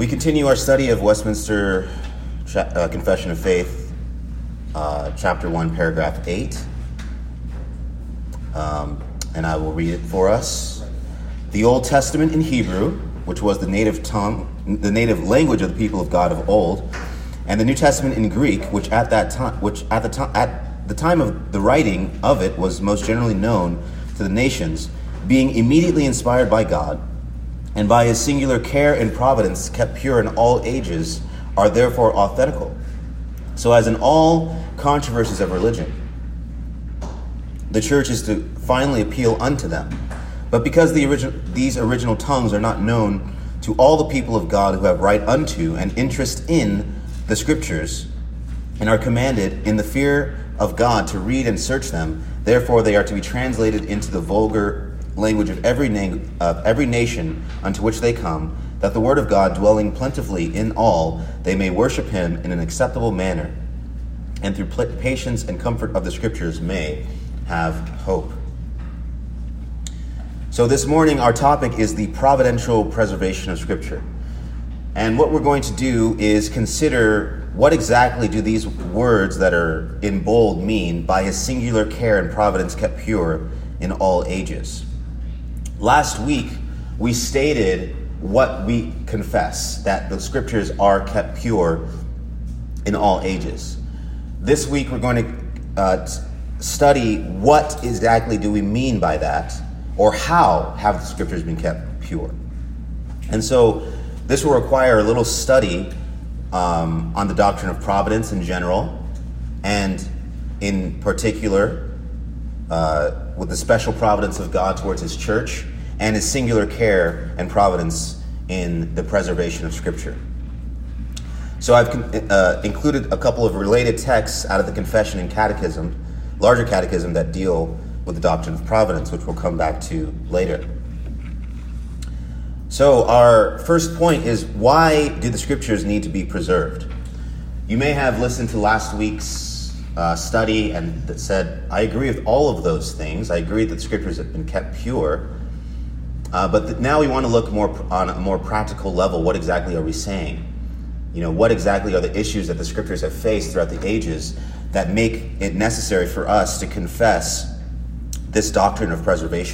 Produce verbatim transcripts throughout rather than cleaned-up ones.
We continue our study of Westminster Cha- uh, Confession of Faith, uh, chapter one, paragraph eight. Um, and I will read it for us. The Old Testament in Hebrew, which was the native tongue, the native language of the people of God of old, and the New Testament in Greek, which at that time, which at the time, at the time of the writing of it was most generally known to the nations, being immediately inspired by God, and by his singular care and providence kept pure in all ages, are therefore authentical. So as in all controversies of religion, the church is to finally appeal unto them. But because the original, these original tongues are not known to all the people of God who have right unto and interest in the scriptures, and are commanded in the fear of God to read and search them, therefore they are to be translated into the vulgar language of every na- of every nation unto which they come, that the word of God dwelling plentifully in all, they may worship him in an acceptable manner, and through pl- patience and comfort of the scriptures may have hope. So this morning our topic is the providential preservation of scripture. And what we're going to do is consider what exactly do these words that are in bold mean by his singular care and providence kept pure in all ages. Last week, we stated what we confess, that the scriptures are kept pure in all ages. This week, we're going to uh, study what exactly do we mean by that, or how have the scriptures been kept pure. And so this will require a little study um, on the doctrine of providence in general, and in particular, uh, with the special providence of God towards his church, and his singular care and providence in the preservation of Scripture. So I've uh, included a couple of related texts out of the Confession and Catechism, larger Catechism, that deal with the doctrine of providence, which we'll come back to later. So our first point is, why do the Scriptures need to be preserved? You may have listened to last week's uh, study and that said, I agree with all of those things. I agree that the Scriptures have been kept pure. Uh, but th- now we want to look more pr- on a more practical level. What exactly are we saying? You know, what exactly are the issues that the scriptures have faced throughout the ages that make it necessary for us to confess this doctrine of preservation?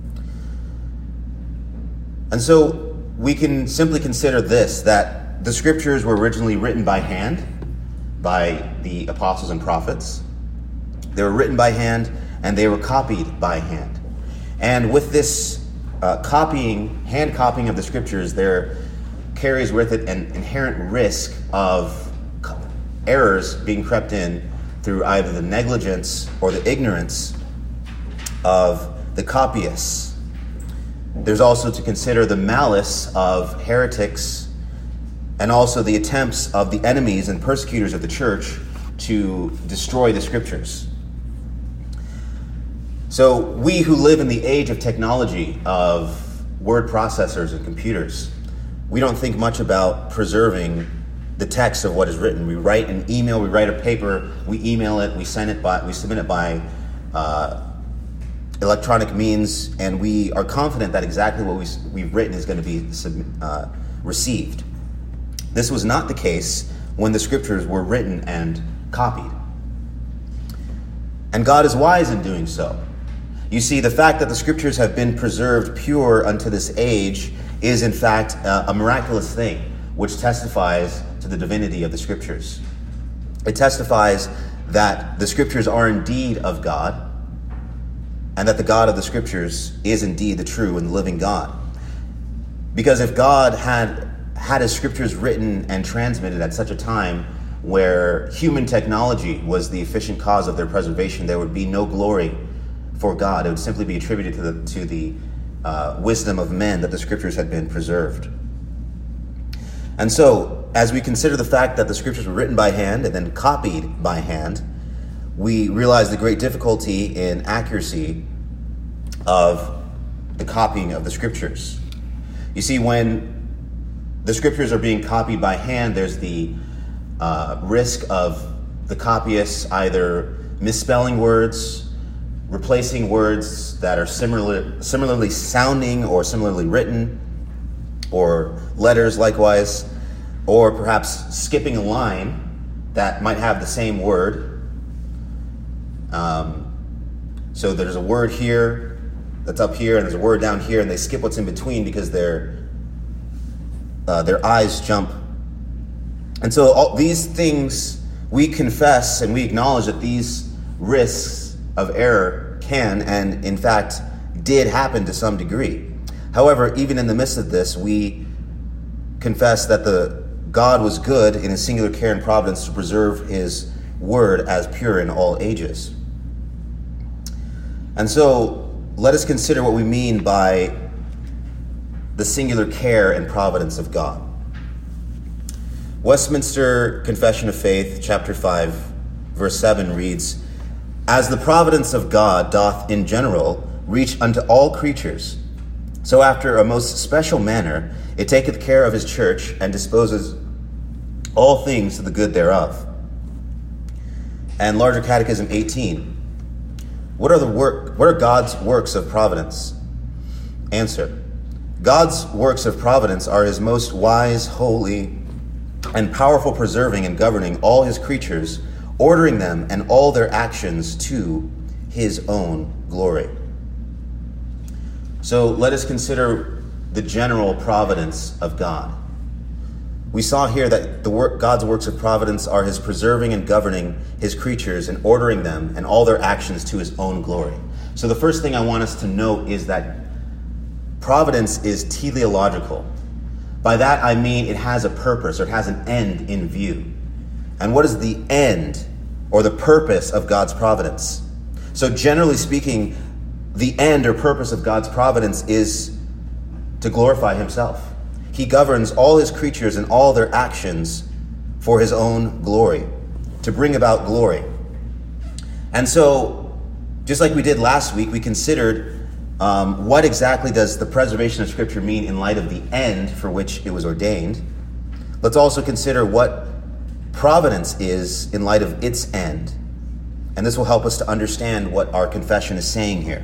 And so we can simply consider this, that the scriptures were originally written by hand by the apostles and prophets. They were written by hand and they were copied by hand. And with this Uh, copying, hand copying of the scriptures, there carries with it an inherent risk of co- errors being crept in through either the negligence or the ignorance of the copyists. There's also to consider the malice of heretics and also the attempts of the enemies and persecutors of the church to destroy the scriptures. So we who live in the age of technology, of word processors and computers, we don't think much about preserving the text of what is written. We write an email, we write a paper, we email it, we send it by, we submit it by uh, electronic means, and we are confident that exactly what we, we've written is going to be uh, received. This was not the case when the scriptures were written and copied. And God is wise in doing so. You see, the fact that the scriptures have been preserved pure unto this age is in fact uh, a miraculous thing, which testifies to the divinity of the scriptures. It testifies that the scriptures are indeed of God, and that the God of the scriptures is indeed the true and living God. Because if God had had his scriptures written and transmitted at such a time where human technology was the efficient cause of their preservation, there would be no glory for God. It would simply be attributed to the to the uh, wisdom of men that the scriptures had been preserved. And so, as we consider the fact that the scriptures were written by hand and then copied by hand, we realize the great difficulty in accuracy of the copying of the scriptures. You see, when the scriptures are being copied by hand, there's the uh, risk of the copyists either misspelling words, replacing words that are similar, similarly sounding or similarly written, or letters likewise, or perhaps skipping a line that might have the same word. Um, so there's a word here that's up here, and there's a word down here, and they skip what's in between because their uh, their eyes jump. And so all these things, we confess and we acknowledge that these risks of error can, and in fact did, happen to some degree. However, even in the midst of this, we confess that the God was good in his singular care and providence to preserve his word as pure in all ages. And so let us consider what we mean by the singular care and providence of God. Westminster Confession of Faith, chapter five, verse seven reads, "As the providence of God doth in general reach unto all creatures, so after a most special manner it taketh care of his church, and disposes all things to the good thereof." And Larger Catechism eighteen, What are the work? What are God's works of providence? Answer: God's works of providence are his most wise, holy, and powerful preserving and governing all his creatures, ordering them and all their actions to his own glory. So let us consider the general providence of God. We saw here that the work, God's works of providence are his preserving and governing his creatures and ordering them and all their actions to his own glory. So the first thing I want us to note is that providence is teleological. By that I mean it has a purpose, or it has an end in view. And what is the end or the purpose of God's providence? So generally speaking, the end or purpose of God's providence is to glorify himself. He governs all his creatures and all their actions for his own glory, to bring about glory. And so, just like we did last week, we considered um, what exactly does the preservation of Scripture mean in light of the end for which it was ordained. Let's also consider what providence is in light of its end. And this will help us to understand what our confession is saying here.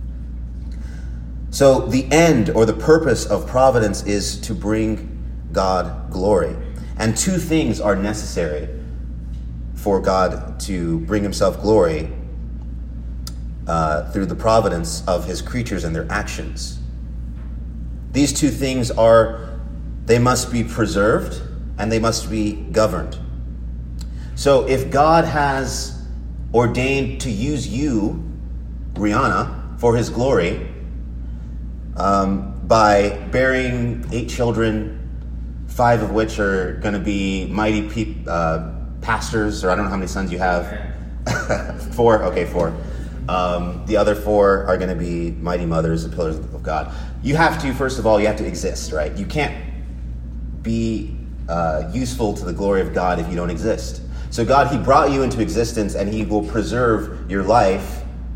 So the end or the purpose of providence is to bring God glory. And two things are necessary for God to bring himself glory uh, through the providence of his creatures and their actions. These two things are, they must be preserved and they must be governed. So if God has ordained to use you, Rihanna, for his glory, Um, by bearing eight children, five of which are going to be mighty pe- uh, pastors, or I don't know how many sons you have. Four? Okay, four. Um, the other four are going to be mighty mothers and pillars of God. You have to, first of all, you have to exist, right? You can't be uh, useful to the glory of God if you don't exist. So God, he brought you into existence, and he will preserve your life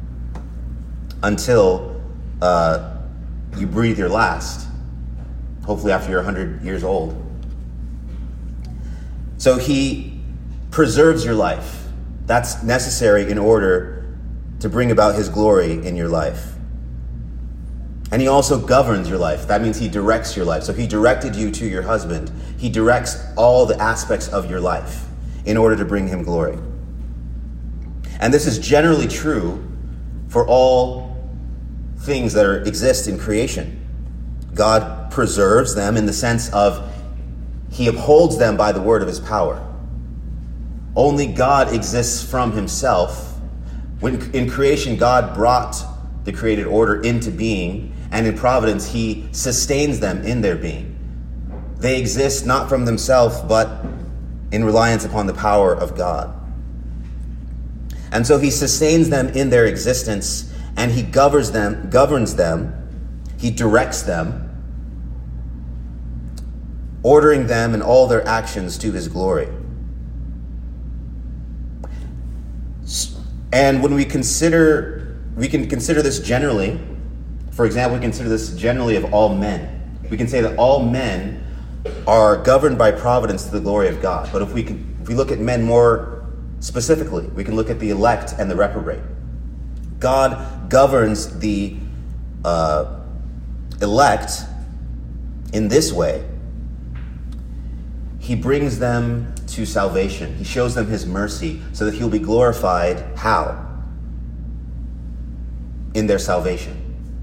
until Uh, you breathe your last, hopefully after you're one hundred years old. So he preserves your life. That's necessary in order to bring about his glory in your life. And he also governs your life. That means he directs your life. So he directed you to your husband. He directs all the aspects of your life in order to bring him glory. And this is generally true for all things that are, exist in creation. God preserves them in the sense of he upholds them by the word of his power. Only God exists from himself. When in creation, God brought the created order into being, and in providence, he sustains them in their being. They exist not from themselves, but in reliance upon the power of God. And so he sustains them in their existence, and he governs them, governs them, he directs them, ordering them and all their actions to his glory. And when we consider, we can consider this generally. For example, we consider this generally of all men. We can say that all men are governed by providence to the glory of God. But if we can, if we look at men more specifically, we can look at the elect and the reprobate. God governs the uh, elect In this way, he brings them to salvation. He shows them his mercy so that he'll be glorified. How? In their salvation.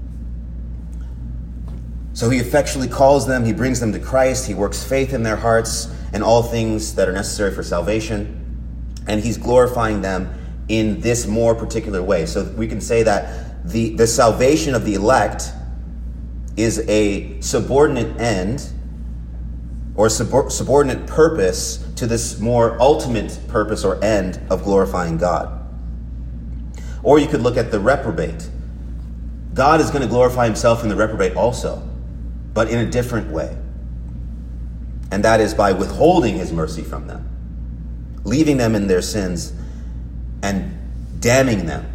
So he effectually calls them, he brings them to Christ, he works faith in their hearts and all things that are necessary for salvation, and he's glorifying them in this more particular way. So we can say that the, the salvation of the elect is a subordinate end or sub- subordinate purpose to this more ultimate purpose or end of glorifying God. Or you could look at the reprobate. God is going to glorify himself in the reprobate also, but in a different way. And that is by withholding his mercy from them, leaving them in their sins and damning them,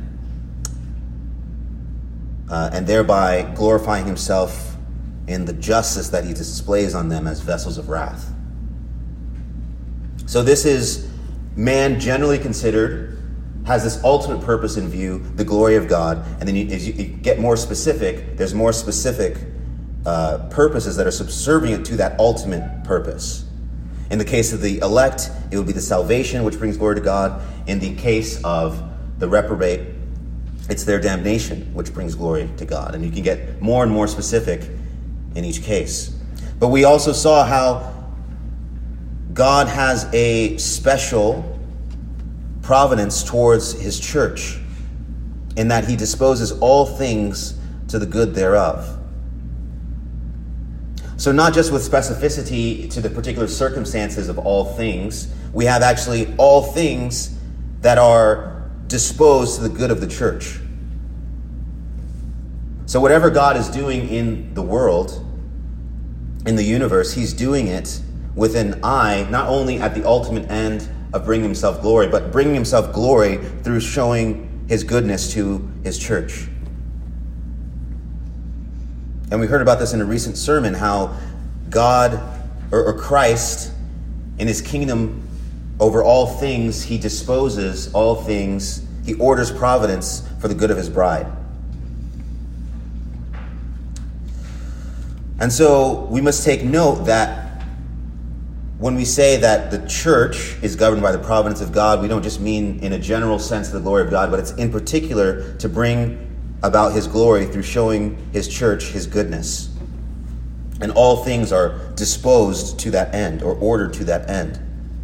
uh, and thereby glorifying himself in the justice that he displays on them as vessels of wrath. So this is man generally considered has this ultimate purpose in view, the glory of God. And then you, as you get more specific, there's more specific uh, purposes that are subservient to that ultimate purpose. In the case of the elect, it would be the salvation, which brings glory to God. In the case of the reprobate, it's their damnation, which brings glory to God. And you can get more and more specific in each case. But we also saw how God has a special providence towards his church, in that he disposes all things to the good thereof. So not just with specificity to the particular circumstances of all things, we have actually all things that are disposed to the good of the church. So whatever God is doing in the world, in the universe, he's doing it with an eye not only at the ultimate end of bringing himself glory, but bringing himself glory through showing his goodness to his church. And we heard about this in a recent sermon, how God, or, or Christ, in his kingdom over all things, he disposes all things, he orders providence for the good of his bride. And so we must take note that when we say that the church is governed by the providence of God, we don't just mean in a general sense the glory of God, but it's in particular to bring about his glory through showing his church his goodness. And all things are disposed to that end, or ordered to that end.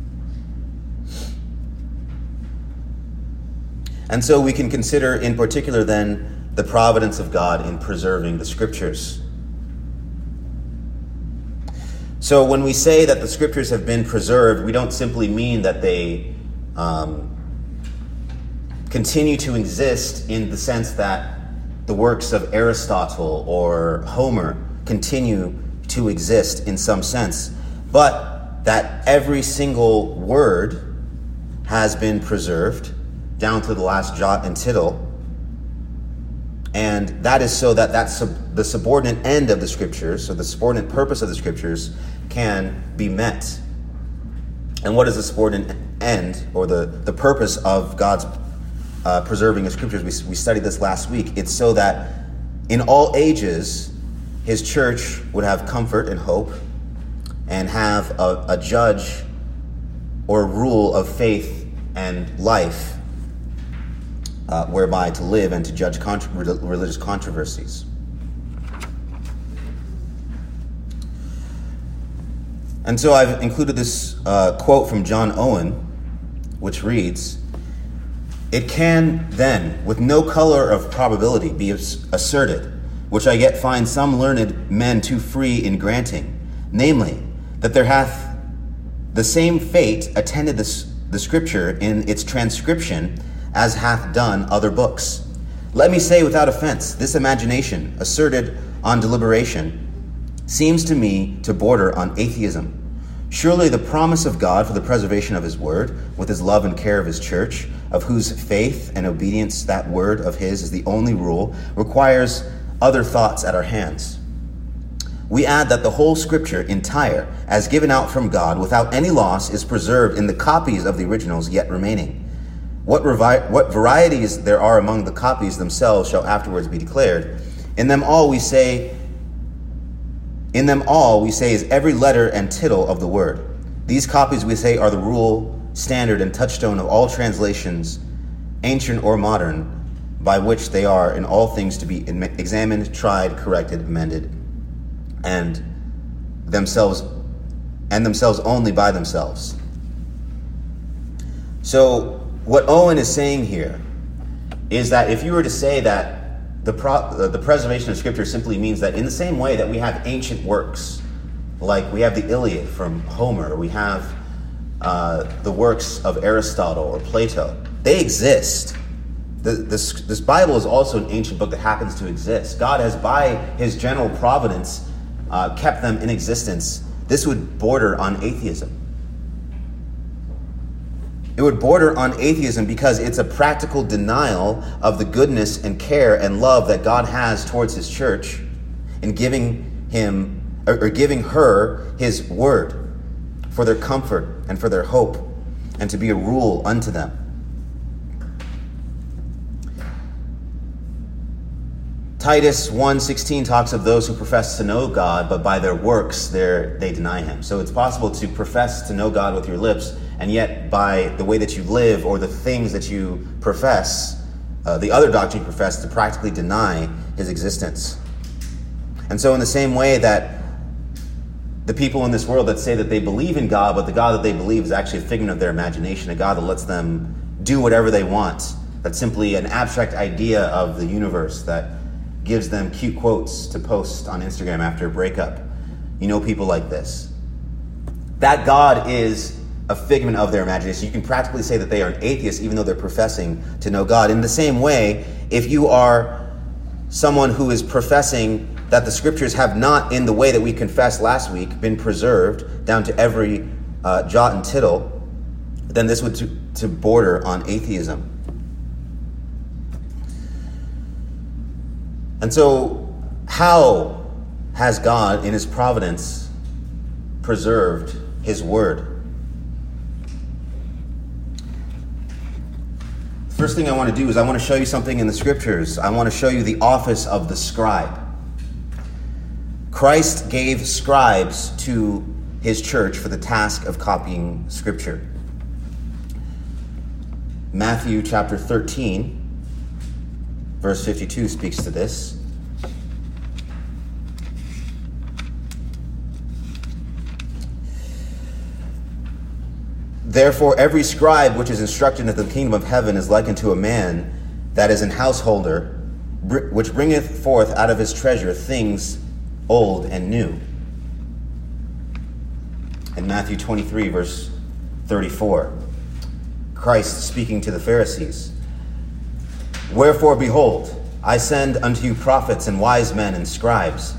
And so we can consider in particular then the providence of God in preserving the scriptures. So when we say that the scriptures have been preserved, we don't simply mean that they um, continue to exist in the sense that the works of Aristotle or Homer continue to exist in some sense, but that every single word has been preserved down to the last jot and tittle. And that is so that that's sub- the subordinate end of the scriptures, so the subordinate purpose of the scriptures, can be met. And what is the subordinate end, or the, the purpose of God's uh, preserving the scriptures? We, we studied this last week. It's so that in all ages, his church would have comfort and hope, and have a, a judge or rule of faith and life, Uh, whereby to live and to judge contra- religious controversies. And so I've included this uh, quote from John Owen, which reads, "It can then, with no color of probability, be asserted, which I yet find some learned men too free in granting, namely, that there hath the same fate attended this, the scripture in its transcription as hath done other books. Let me say without offense, this imagination, asserted on deliberation, seems to me to border on atheism. Surely the promise of God for the preservation of his word, with his love and care of his church, of whose faith and obedience that word of his is the only rule, requires other thoughts at our hands. We add that the whole scripture entire, as given out from God, without any loss, is preserved in the copies of the originals yet remaining. What, revi- what varieties there are among the copies themselves shall afterwards be declared. In them all we say In them all, we say, is every letter and tittle of the word. These copies, we say, are the rule, standard, and touchstone of all translations, ancient or modern, by which they are in all things to be examined, tried, corrected, amended, and themselves and themselves only by themselves. So what Owen is saying here is that if you were to say that the pro, the preservation of Scripture simply means that in the same way that we have ancient works, like we have the Iliad from Homer, we have uh, the works of Aristotle or Plato, they exist. The, this, this Bible is also an ancient book that happens to exist. God has, by his general providence, uh, kept them in existence. This would border on atheism. It would border on atheism because it's a practical denial of the goodness and care and love that God has towards his church in giving him or, or giving her his word for their comfort and for their hope and to be a rule unto them. Titus one sixteen talks of those who profess to know God, but by their works they deny him. So it's possible to profess to know God with your lips, and yet by the way that you live or the things that you profess, uh, the other doctrine you profess, to practically deny his existence. And so in the same way that the people in this world that say that they believe in God, but the God that they believe is actually a figment of their imagination, a God that lets them do whatever they want, that's simply an abstract idea of the universe that gives them cute quotes to post on Instagram after a breakup. You know people like this. That God is a figment of their imagination. You can practically say that they are an atheist even though they're professing to know God. In the same way, if you are someone who is professing that the scriptures have not, in the way that we confessed last week, been preserved down to every uh, jot and tittle, then this would to, to border on atheism. And so, how has God, in his providence, preserved his word? First thing I want to do is I want to show you something in the scriptures. I want to show you the office of the scribe. Christ gave scribes to his church for the task of copying scripture. Matthew chapter thirteen, verse fifty-two speaks to this. Therefore, every scribe which is instructed in the kingdom of heaven is like unto a man that is an householder, which bringeth forth out of his treasure things old and new. In Matthew twenty-three, verse thirty-four, Christ speaking to the Pharisees. Wherefore, behold, I send unto you prophets and wise men and scribes.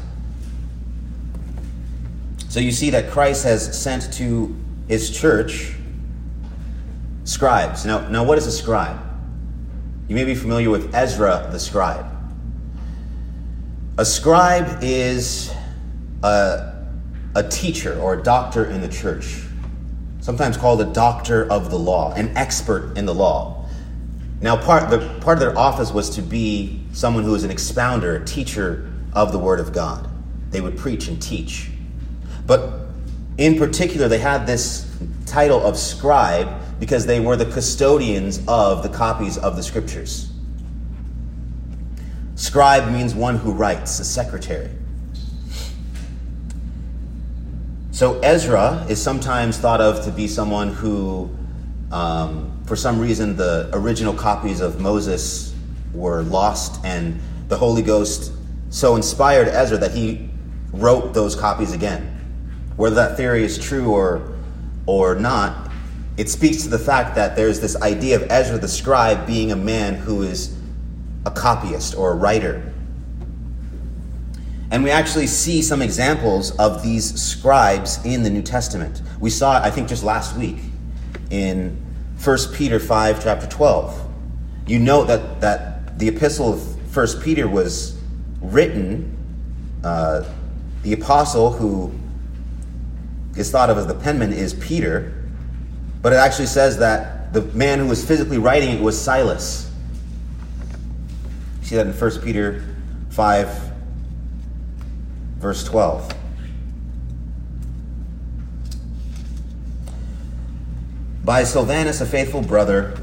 So you see that Christ has sent to his church scribes. Now, now what is a scribe? You may be familiar with Ezra the scribe. A scribe is a, a teacher or a doctor in the church, sometimes called a doctor of the law, an expert in the law. Now, part, the, part of their office was to be someone who was an expounder, a teacher of the Word of God. They would preach and teach. But in particular, they had this title of scribe because they were the custodians of the copies of the scriptures. Scribe means one who writes, a secretary. So Ezra is sometimes thought of to be someone who, um, for some reason, the original copies of Moses were lost, and the Holy Ghost so inspired Ezra that he wrote those copies again. Whether that theory is true or, or not, it speaks to the fact that there's this idea of Ezra the scribe being a man who is a copyist or a writer. And we actually see some examples of these scribes in the New Testament. We saw it, I think, just last week in First Peter five, chapter twelve. You note that, that the epistle of First Peter was written, uh, the apostle who is thought of as the penman is Peter, but it actually says that the man who was physically writing it was Silas. You see that in First Peter five, verse twelve. By Silvanus, a faithful brother,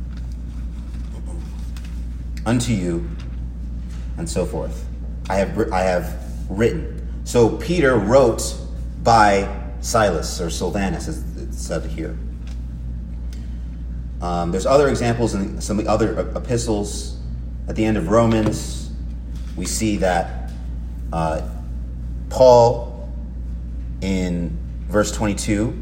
unto you, and so forth. I have I have written. So Peter wrote by Silas, or Silvanus, as it's said here. Um, there's other examples in some of the other epistles. At the end of Romans, we see that uh, Paul, in verse twenty-two,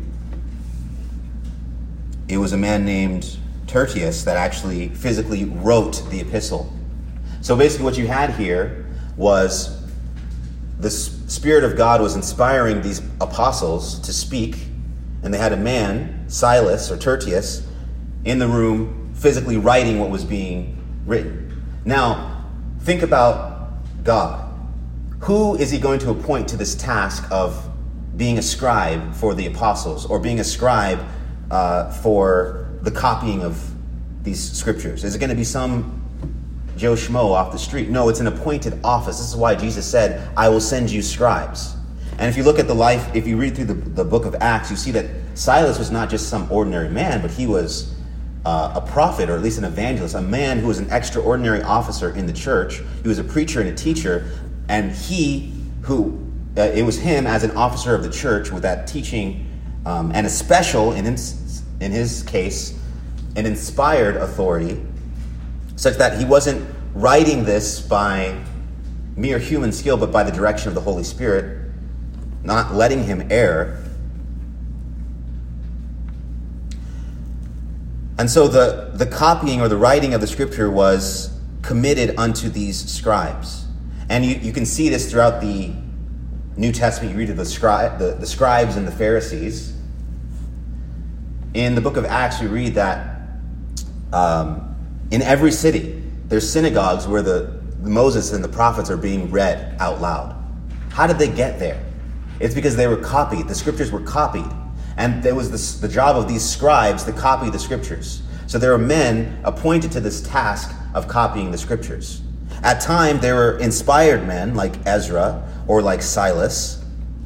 it was a man named Tertius that actually physically wrote the epistle. So basically what you had here was the Spirit of God was inspiring these apostles to speak, and they had a man, Silas or Tertius, in the room physically writing what was being written. Now, think about God. Who is he going to appoint to this task of being a scribe for the apostles, or being a scribe uh, for the copying of these scriptures? Is it going to be some Joe Schmo off the street? No, it's an appointed office. This is why Jesus said, I will send you scribes. And if you look at the life, if you read through the, the book of Acts, you see that Silas was not just some ordinary man, but he was uh, a prophet, or at least an evangelist, a man who was an extraordinary officer in the church. He was a preacher and a teacher, and he who, uh, it was him as an officer of the church with that teaching, um, and a special, in his, in his case, an inspired authority, such that he wasn't writing this by mere human skill, but by the direction of the Holy Spirit, not letting him err. And so the, the copying or the writing of the scripture was committed unto these scribes. And you, you can see this throughout the New Testament. You read of the, scri- the, the scribes and the Pharisees. In the book of Acts, we read that um, in every city, there's synagogues where the, the Moses and the prophets are being read out loud. How did they get there? It's because they were copied. The scriptures were copied. And there was this, the job of these scribes to copy the scriptures. So there were men appointed to this task of copying the scriptures. At times, there were inspired men like Ezra or like Silas.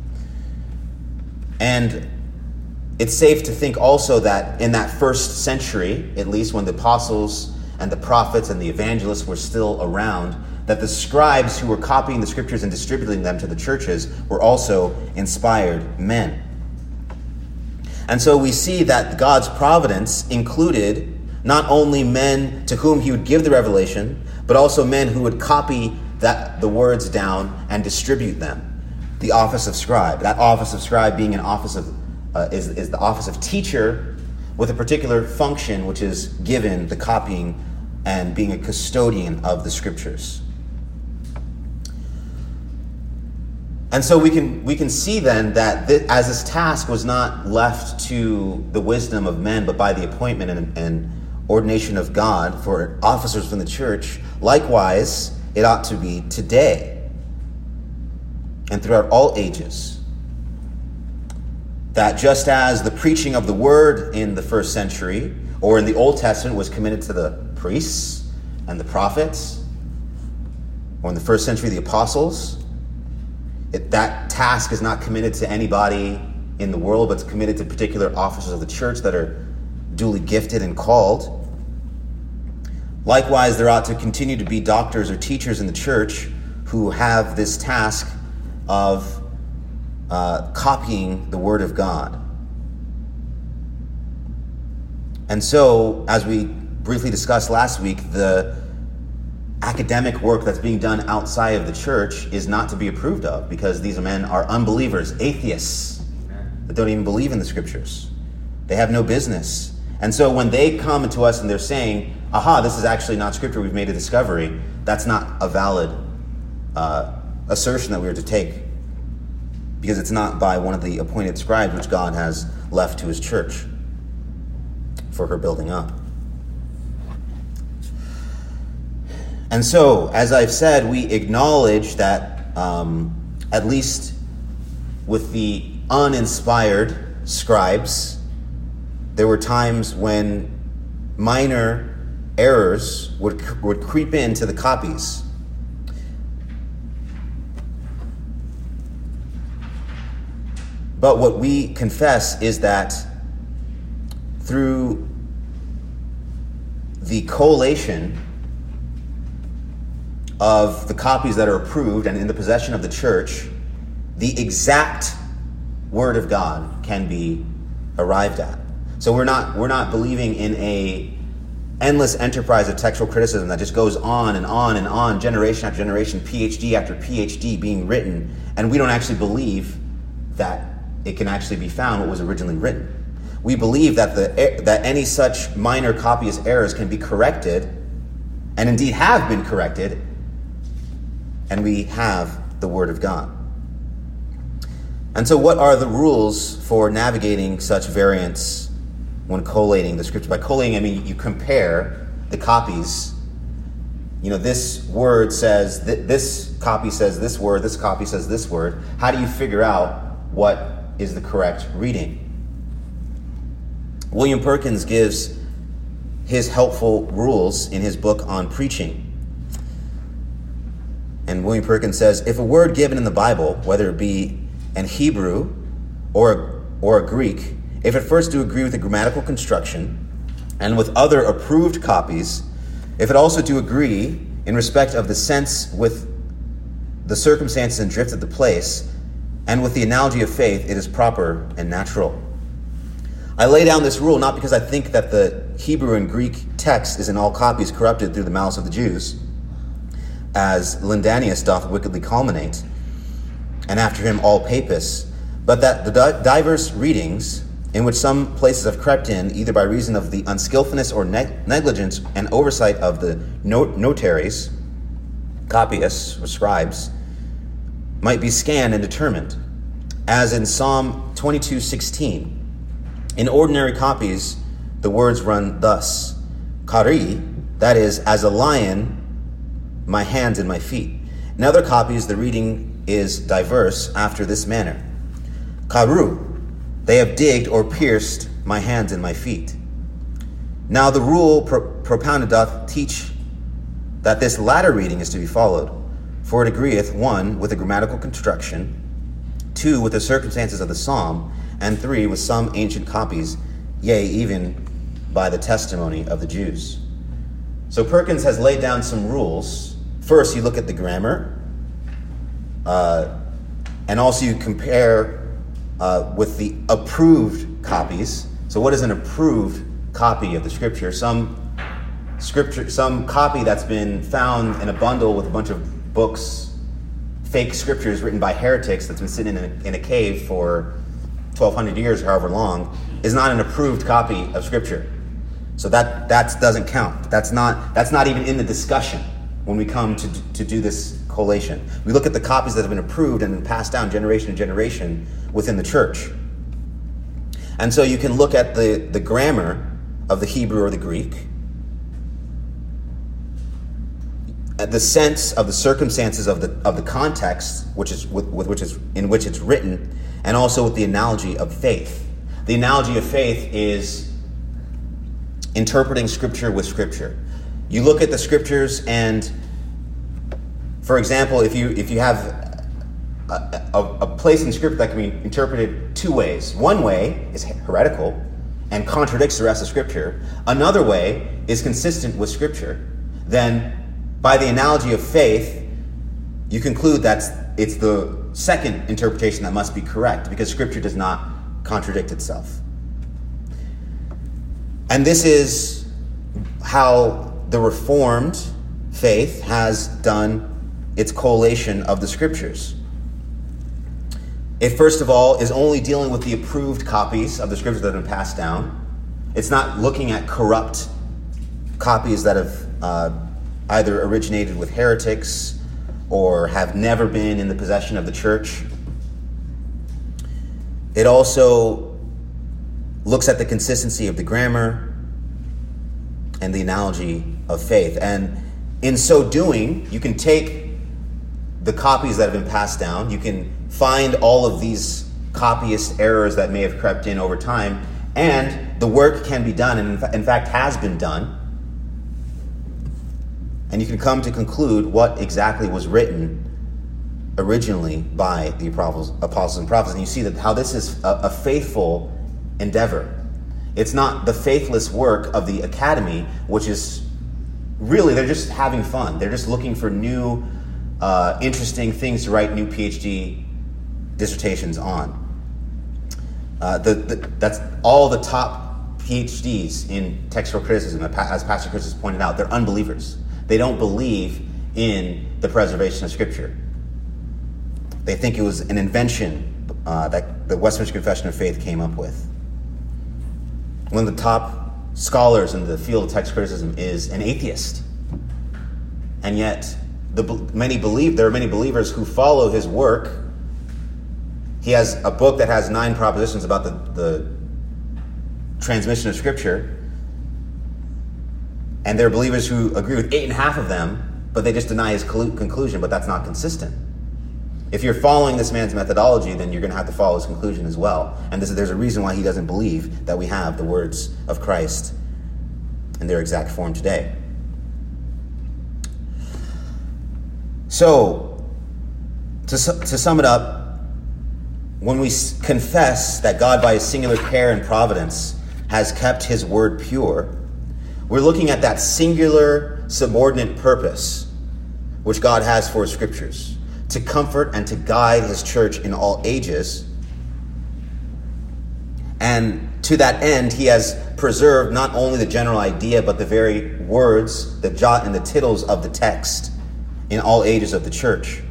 And it's safe to think also that in that first century, at least when the apostles and the prophets and the evangelists were still around, that the scribes who were copying the scriptures and distributing them to the churches were also inspired men. And so we see that God's providence included not only men to whom he would give the revelation, but also men who would copy that the words down and distribute them. The office of scribe. That office of scribe being an office of uh, is, is the office of teacher with a particular function which is given the copying and being a custodian of the scriptures. And so we can we can see then that th- as this task was not left to the wisdom of men, but by the appointment and, and ordination of God for officers from the church, likewise it ought to be today and throughout all ages. That just as the preaching of the word in the first century or in the Old Testament was committed to the priests and the prophets, or in the first century the apostles, It, that task is not committed to anybody in the world, but it's committed to particular officers of the church that are duly gifted and called. Likewise, there ought to continue to be doctors or teachers in the church who have this task of uh, copying the Word of God. And so, as we briefly discussed last week, the academic work that's being done outside of the church is not to be approved of, because these men are unbelievers, atheists, that don't even believe in the scriptures. They have no business. And so when they come to us and they're saying, aha, this is actually not scripture, we've made a discovery, that's not a valid uh, assertion that we are to take, because it's not by one of the appointed scribes which God has left to his church for her building up. And so, as I've said, we acknowledge that um, at least with the uninspired scribes, there were times when minor errors would, would creep into the copies. But what we confess is that through the collation of the copies that are approved and in the possession of the church, the exact Word of God can be arrived at. So we're not we're not believing in a endless enterprise of textual criticism that just goes on and on and on, generation after generation, PhD after PhD being written, and we don't actually believe that it can actually be found what was originally written. We believe that the that any such minor copyist errors can be corrected, and indeed have been corrected, and we have the Word of God. And so what are the rules for navigating such variants when collating the scripture? By collating, I mean you compare the copies. You know, this word says, th- this copy says this word, this copy says this word. How do you figure out what is the correct reading? William Perkins gives his helpful rules in his book on preaching. And William Perkins says, if a word given in the Bible, whether it be an Hebrew or, or a Greek, if it first do agree with the grammatical construction and with other approved copies, if it also do agree in respect of the sense with the circumstances and drift of the place, and with the analogy of faith, it is proper and natural. I lay down this rule not because I think that the Hebrew and Greek text is in all copies corrupted through the malice of the Jews, as Lindanius doth wickedly culminate, and after him all papists, but that the di- diverse readings in which some places have crept in, either by reason of the unskillfulness or neg- negligence and oversight of the not- notaries, copyists, or scribes, might be scanned and determined, as in Psalm twenty-two sixteen. In ordinary copies, the words run thus: Kari, that is, as a lion, my hands and my feet. In other copies, the reading is diverse after this manner: Karu, they have digged or pierced my hands and my feet. Now the rule pro- propounded doth teach that this latter reading is to be followed, for it agreeth, one, with the grammatical construction, two, with the circumstances of the psalm, and three, with some ancient copies, yea, even by the testimony of the Jews. So Perkins has laid down some rules. First, you look at the grammar, uh, and also you compare uh, with the approved copies. So what is an approved copy of the scripture? Some scripture, some copy that's been found in a bundle with a bunch of books, fake scriptures written by heretics that's been sitting in a, in a cave for twelve hundred years, however long, is not an approved copy of scripture. So that that doesn't count. That's not that's not even in the discussion when we come to to do this collation. We look at the copies that have been approved and been passed down generation to generation within the church. And so you can look at the, the grammar of the Hebrew or the Greek, at the sense of the circumstances of the of the context, which is with, with which is in which it's written, and also with the analogy of faith. The analogy of faith is interpreting scripture with scripture. You look at the scriptures, and for example, if you if you have a, a, a place in scripture that can be interpreted two ways. One way is heretical and contradicts the rest of scripture. Another way is consistent with scripture. Then, by the analogy of faith, you conclude that it's the second interpretation that must be correct, because scripture does not contradict itself. And this is how the Reformed faith has done its collation of the scriptures. It, first of all, is only dealing with the approved copies of the scriptures that have been passed down. It's not looking at corrupt copies that have uh, either originated with heretics or have never been in the possession of the church. It also looks at the consistency of the grammar and the analogy of faith. And in so doing, you can take the copies that have been passed down, you can find all of these copyist errors that may have crept in over time, and the work can be done, and in, fa- in fact has been done. And you can come to conclude what exactly was written originally by the apostles, apostles and prophets. And you see that how this is a, a faithful endeavor. It's not the faithless work of the academy, which is really, they're just having fun. They're just looking for new, uh, interesting things to write new PhD dissertations on. Uh, the, the, that's all the top PhDs in textual criticism, as Pastor Chris has pointed out. They're unbelievers. They don't believe in the preservation of Scripture. They think it was an invention uh, that the Westminster Confession of Faith came up with. One of the top scholars in the field of text criticism is an atheist. And yet, the many believe there are many believers who follow his work. He has a book that has nine propositions about the, the transmission of Scripture. And there are believers who agree with eight and a half of them, but they just deny his conclusion, but that's not consistent. If you're following this man's methodology, then you're going to have to follow his conclusion as well. And this, there's a reason why he doesn't believe that we have the words of Christ in their exact form today. So, to, to sum it up, when we confess that God, by his singular care and providence, has kept his word pure, we're looking at that singular subordinate purpose which God has for his scriptures, to comfort and to guide his church in all ages. And to that end, he has preserved not only the general idea, but the very words, the jot and the tittles of the text in all ages of the church.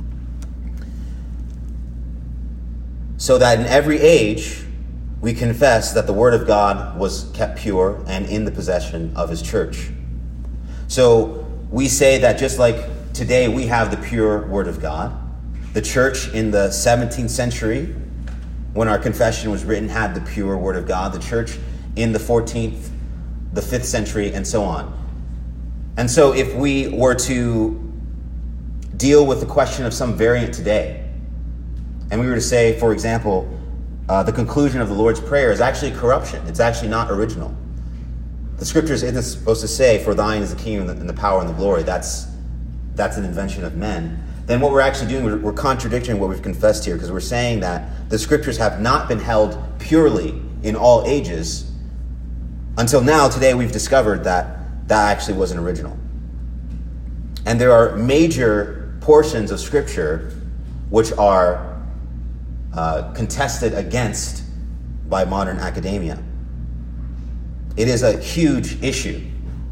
So that in every age, we confess that the word of God was kept pure and in the possession of his church. So we say that just like today we have the pure word of God, the church in the seventeenth century, when our confession was written, had the pure word of God. The church in the fourteenth, the fifth century, and so on. And so if we were to deal with the question of some variant today, and we were to say, for example, uh, the conclusion of the Lord's Prayer is actually corruption. It's actually not original. The scriptures isn't supposed to say, "For thine is the kingdom and the power and the glory." That's that's an invention of men. Then what we're actually doing, we're, we're contradicting what we've confessed here, because we're saying that the scriptures have not been held purely in all ages until now. Today we've discovered that that actually wasn't original. And there are major portions of scripture which are uh, contested against by modern academia. It is a huge issue.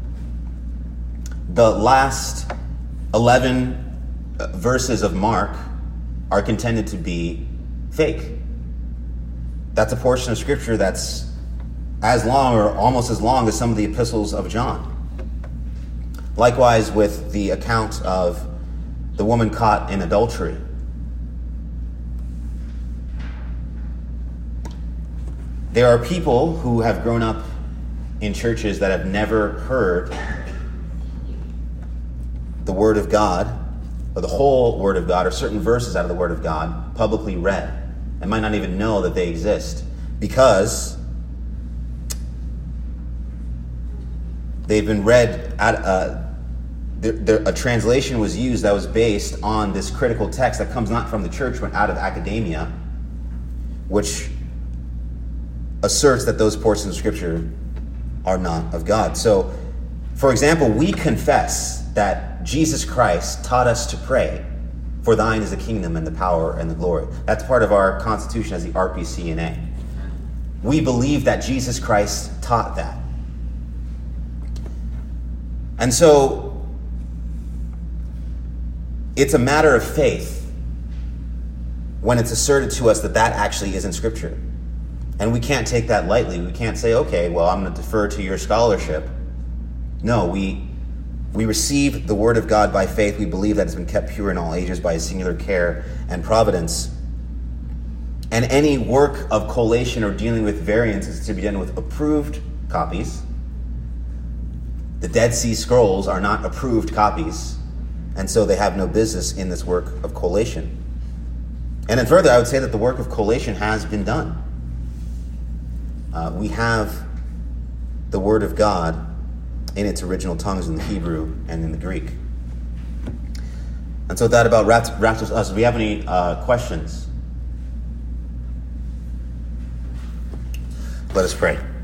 The last eleven verses of Mark are contended to be fake. That's a portion of scripture that's as long or almost as long as some of the epistles of John. Likewise with the account of the woman caught in adultery. There are people who have grown up in churches that have never heard the Word of God, or the whole Word of God, or certain verses out of the Word of God publicly read, and might not even know that they exist, because they've been read at uh, there, there, a translation was used that was based on this critical text that comes not from the church but out of academia, which asserts that those portions of scripture are not of God. So, for example, we confess that Jesus Christ taught us to pray, "For thine is the kingdom and the power and the glory." That's part of our constitution as the R P C N A. We believe that Jesus Christ taught that. And so, it's a matter of faith when it's asserted to us that that actually is in Scripture. And we can't take that lightly. We can't say, okay, well, I'm going to defer to your scholarship. No, we we receive the Word of God by faith. We believe that it's been kept pure in all ages by his singular care and providence. And any work of collation or dealing with variants is to be done with approved copies. The Dead Sea Scrolls are not approved copies, and so they have no business in this work of collation. And then further, I would say that the work of collation has been done. Uh, we have the Word of God in its original tongues in the Hebrew and in the Greek. And so that about wraps, wraps us. Do we have any uh, questions? Let us pray.